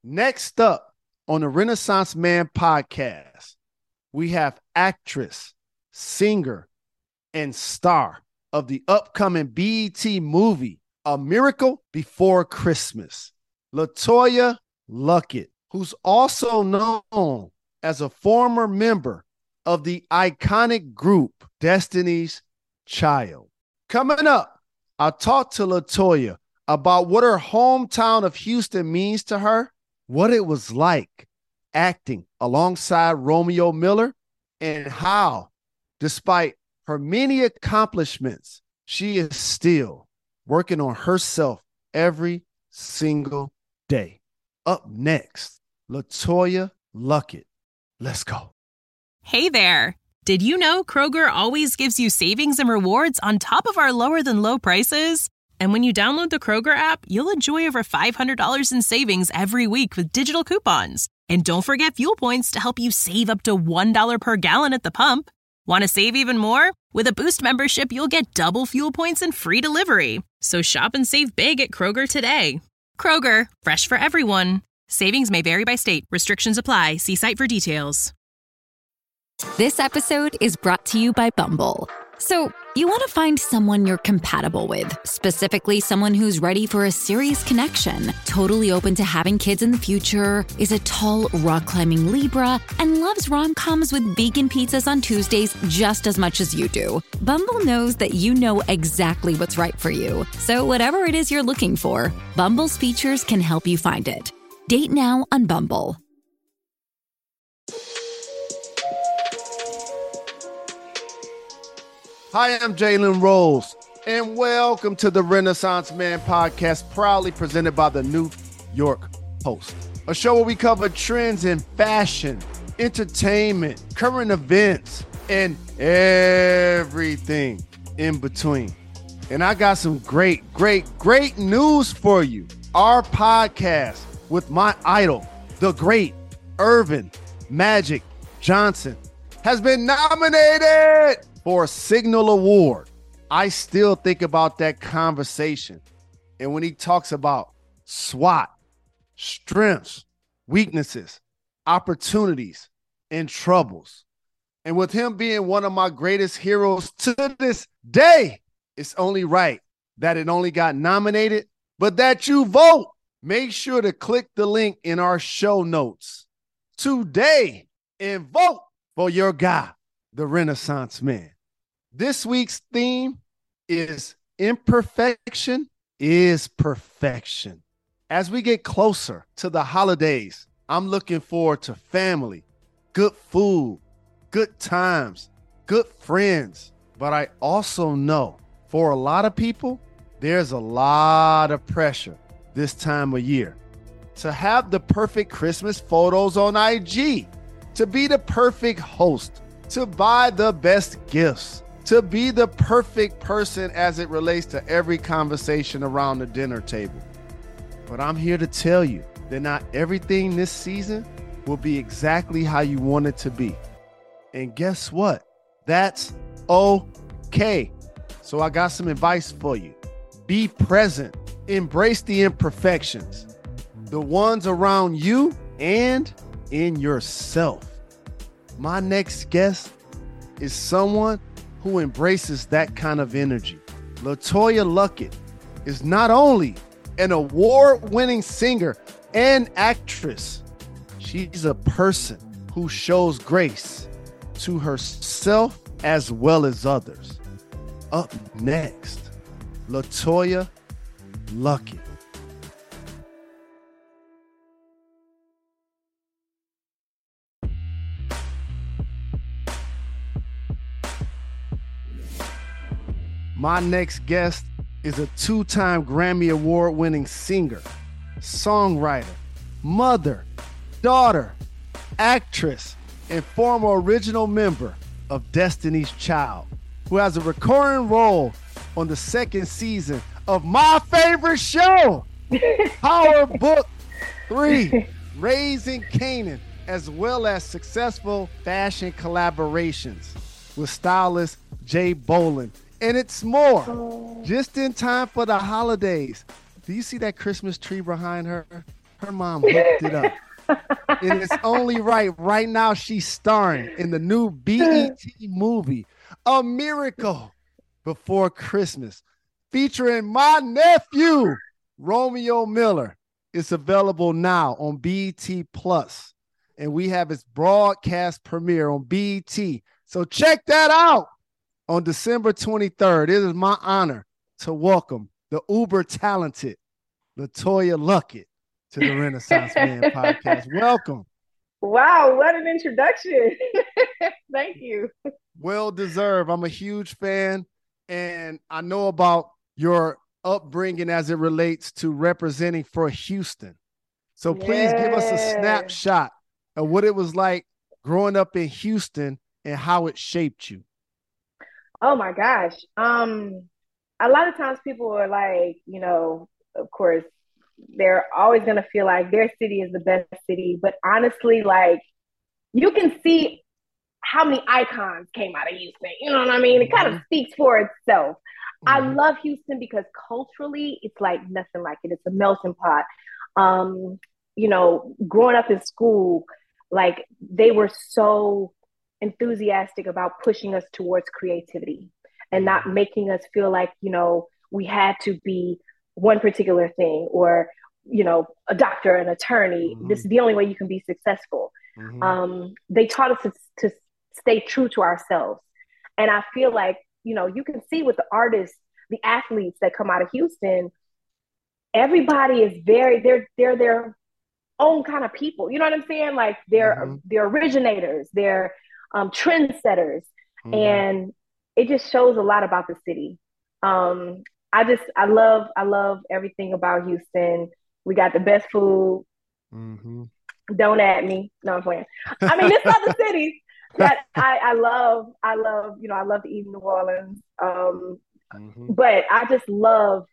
Next up on the Renaissance Man podcast, we have actress, singer, and star of the upcoming BET movie, A Miracle Before Christmas, LeToya Luckett, who's also known as a former member of the iconic group Destiny's Child. Coming up, I'll talk to LeToya about what her hometown of Houston means to her, what it was like acting alongside Romeo Miller, and how, despite her many accomplishments, she is still working on herself every single day. Up next, LeToya Luckett. Let's go. Hey there. Did you know Kroger always gives you savings and rewards on top of our lower than low prices? And when you download the Kroger app, you'll enjoy over $500 in savings every week with digital coupons. And don't forget fuel points to help you save up to $1 per gallon at the pump. Want to save even more? With a Boost membership, you'll get double fuel points and free delivery. So shop and save big at Kroger today. Kroger, fresh for everyone. Savings may vary by state. Restrictions apply. See site for details. This episode is brought to you by Bumble. So, you want to find someone you're compatible with, specifically someone who's ready for a serious connection, totally open to having kids in the future, is a tall, rock-climbing Libra, and loves rom-coms with vegan pizzas on Tuesdays just as much as you do. Bumble knows that you know exactly what's right for you. So whatever it is you're looking for, Bumble's features can help you find it. Date now on Bumble. Hi, I'm Jalen Rose, and welcome to the Renaissance Man podcast, proudly presented by the New York Post, a show where we cover trends in fashion, entertainment, current events, and everything in between. And I got some great news for you. Our podcast with my idol, the great Earvin Magic Johnson, has been nominated for a Signal Award. I still think about that conversation. And when he talks about SWOT, strengths, weaknesses, opportunities, and troubles. And with him being one of my greatest heroes to this day, it's only right that it only got nominated, but that you vote. Make sure to click the link in our show notes today and vote for your guy, the Renaissance Man. This week's theme is imperfection is perfection. As we get closer to the holidays, I'm looking forward to family, good food, good times, good friends. But I also know for a lot of people, there's a lot of pressure this time of year to have the perfect Christmas photos on IG, to be the perfect host, to buy the best gifts, to be the perfect person as it relates to every conversation around the dinner table. But I'm here to tell you that not everything this season will be exactly how you want it to be. And guess what? That's okay. So I got some advice for you. Be present. Embrace the imperfections, the ones around you and in yourself. My next guest is someone who embraces that kind of energy. LeToya Luckett is not only an award-winning singer and actress, she's a person who shows grace to herself as well as others. Up next, LeToya Luckett. My next guest is a two-time Grammy Award-winning singer, songwriter, mother, daughter, actress, and former original member of Destiny's Child, who has a recurring role on the second season of my favorite show, Power Book 3, Raising Kanan, as well as successful fashion collaborations with stylist Jay Boland. And it's more. Just in time for the holidays. Do you see that Christmas tree behind her? Her mom hooked it up. And it's only right now she's starring in the new BET movie, A Miracle Before Christmas, featuring my nephew, Romeo Miller. It's available now on BET Plus, and we have its broadcast premiere on BET. So check that out on December 23rd. It is my honor to welcome the uber talented LaToya Luckett to the Renaissance Man podcast. Welcome. Wow, what an introduction. Thank you. Well deserved. I'm a huge fan, and I know about your upbringing as it relates to representing for Houston. So please give us a snapshot of what it was like growing up in Houston and how it shaped you. Oh my gosh. A lot of times people are like, of course, they're always going to feel like their city is the best city. But honestly, like, you can see how many icons came out of Houston. You know what I mean? It kind of speaks for itself. I love Houston because culturally, it's like nothing like it. It's a melting pot. Growing up in school, like, they were so enthusiastic about pushing us towards creativity and not making us feel like, we had to be one particular thing or, a doctor, an attorney. This is the only way you can be successful. They taught us to stay true to ourselves. And I feel like, you can see with the artists, the athletes that come out of Houston, everybody is they're their own kind of people. You know what I'm saying? Like, they're originators, they're trendsetters. And it just shows a lot about the city. I love everything about Houston. We got the best food. Don't at me. No, I'm playing. I mean, it's other cities that I love. I love to eat in New Orleans. But I just love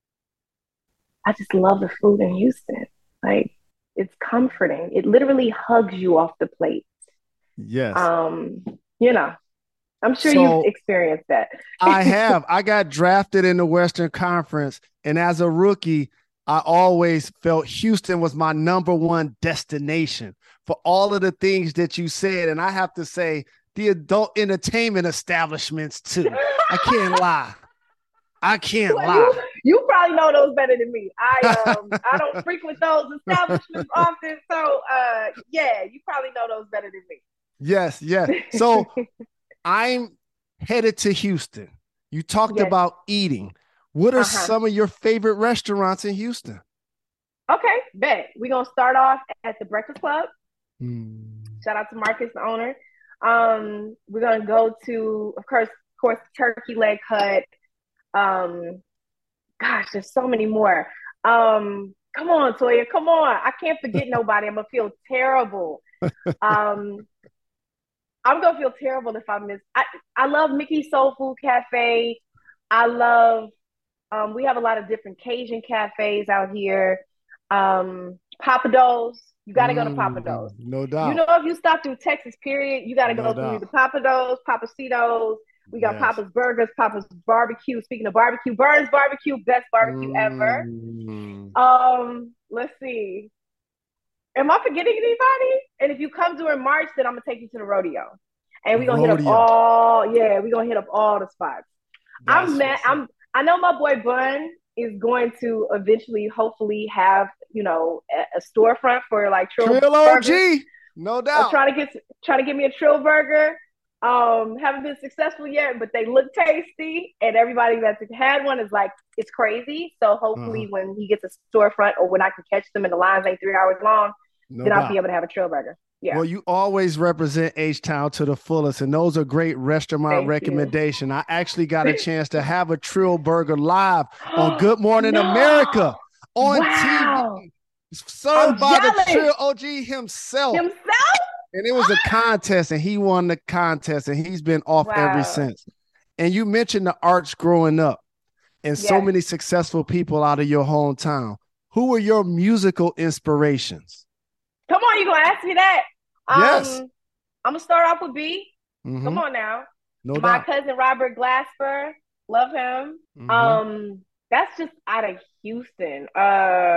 the food in Houston. Like, it's comforting. It literally hugs you off the plate. Yes. I'm sure you've experienced that. I have. I got drafted in the Western Conference, and as a rookie, I always felt Houston was my number one destination for all of the things that you said. And I have to say, the adult entertainment establishments too. I can't lie. You probably know those better than me. I don't frequent those establishments often. So you probably know those better than me. Yes. So I'm headed to Houston. You talked about eating. What are some of your favorite restaurants in Houston? Okay, bet. We're going to start off at the Breakfast Club. Shout out to Marcus, the owner. We're going to go to, of course, Turkey Leg Hut. Gosh, there's so many more. Come on, Toya, come on. I can't forget nobody. I'm going to feel terrible. I'm going to feel terrible if I miss. I love Mickey's Soul Food Cafe. I love, we have a lot of different Cajun cafes out here. Pappadeaux's. You got to go to Pappadeaux's. No doubt. If you stop through Texas, period, you got to go through the Pappadeaux's, Pappasitos. We got Papa's Burgers, Papa's Barbecue. Speaking of barbecue, Burns Barbecue, best barbecue ever. Let's see. Am I forgetting anybody? And if you come during March, then I'm gonna take you to the rodeo, and we're gonna hit up all. Yeah, we're gonna hit up all the spots. I know my boy Bun is going to eventually, hopefully, have a storefront for like Trill OG, no doubt. Trying to get me a Trill burger. Haven't been successful yet, but they look tasty, and everybody that's had one is like, it's crazy. So hopefully, when he gets a storefront, or when I can catch them and the lines ain't 3 hours long, then I'll be able to have a Trill burger. Yeah. Well, you always represent H-Town to the fullest, and those are great restaurant recommendations. I actually got a chance to have a Trill burger live on Good Morning America on TV, served by the Trill OG himself. And it was a contest, and he won the contest, and he's been off ever since. And you mentioned the arts growing up and so many successful people out of your hometown. Who were your musical inspirations? Come on, you going to ask me that? Yes. I'm going to start off with B. Come on now. No My doubt. cousin Robert Glasper. Love him. That's just out of Houston.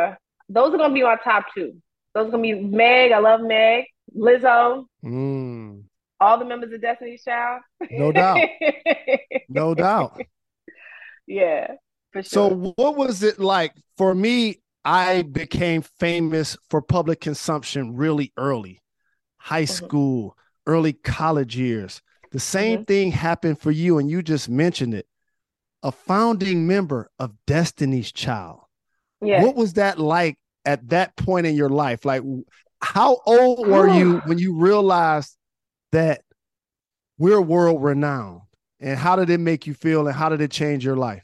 those are gonna be my top two. Those are gonna be Meg. I love Meg. Lizzo. All the members of Destiny's Child. No doubt. No doubt. Yeah, for sure. So what was it like? For me, I became famous for public consumption really early. High school, early college years. The same thing happened for you, and you just mentioned it. A founding member of Destiny's Child. Yeah. What was that like at that point in your life? Like, how old were you when you realized that we're world renowned? And how did it make you feel, and how did it change your life?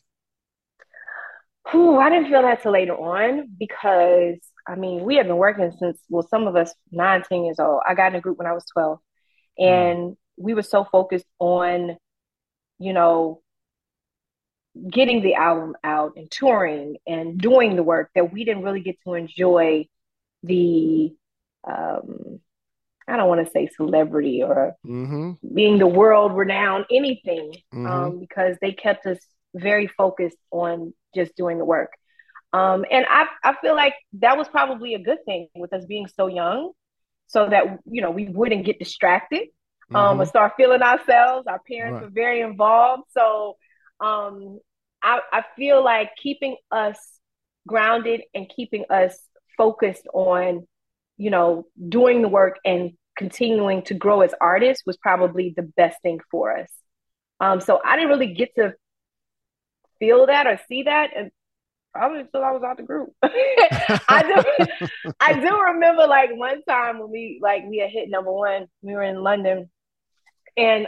I didn't feel that till later on because, I mean, we have been working since, well, some of us 9, 10 years old. I got in a group when I was 12. And we were so focused on, you know, getting the album out and touring and doing the work that we didn't really get to enjoy the, I don't want to say celebrity or being the world renowned anything, because they kept us very focused on just doing the work. And I feel like that was probably a good thing with us being so young, so that, you know, we wouldn't get distracted or start feeling ourselves. Our parents were very involved. So I feel like keeping us grounded and keeping us focused on, you know, doing the work and continuing to grow as artists was probably the best thing for us. So I didn't really get to feel that or see that, and probably until I was out the group. I do remember like one time when we had hit #1. We were in London, and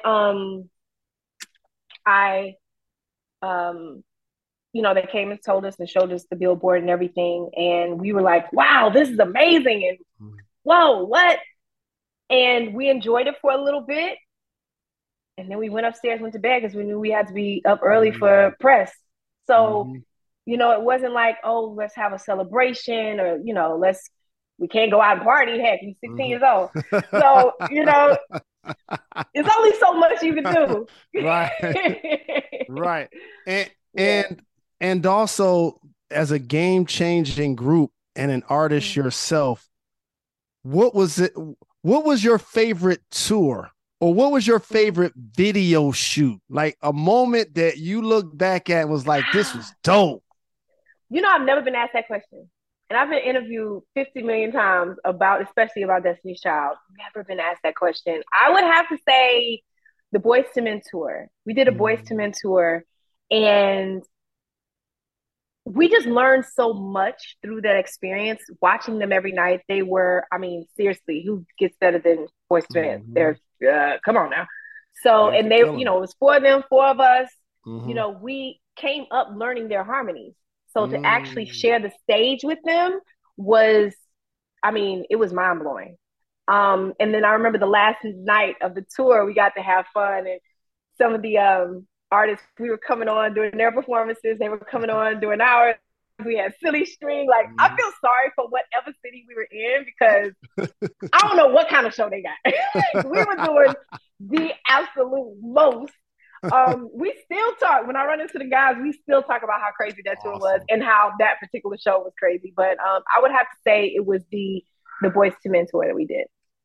you know, they came and told us and showed us the billboard and everything, and we were like, wow, this is amazing, and whoa, what? And we enjoyed it for a little bit, and then we went upstairs, went to bed because we knew we had to be up early for press. So you know, it wasn't like, oh, let's have a celebration, or, you know, we can't go out and party. Heck, you're 16 years old. So, you know, it's only so much you can do. Right. Right. And also, as a game-changing group and an artist yourself, what was your favorite tour? Or what was your favorite video shoot? Like a moment that you look back at and was like, this was dope. You know, I've never been asked that question. And I've been interviewed 50 million times especially about Destiny's Child. Never been asked that question. I would have to say the Boyz II Men tour. We did a Boyz II Men tour, and we just learned so much through that experience, watching them every night. They were, I mean, seriously, who gets better than Boyz II Men? They're, come on now. So, and they, you know, it was 4 of us. You know, we came up learning their harmonies. So to actually share the stage with them was, I mean, it was mind blowing. And then I remember the last night of the tour, we got to have fun, and some of the artists, we were coming on doing their performances. They were coming on doing ours. We had Silly String. Like, I feel sorry for whatever city we were in, because I don't know what kind of show they got. We were doing the absolute most. We still talk, when I run into the guys, we still talk about how crazy that tour was and how that particular show was crazy. But I would have to say it was the Boyz II Men tour that we did.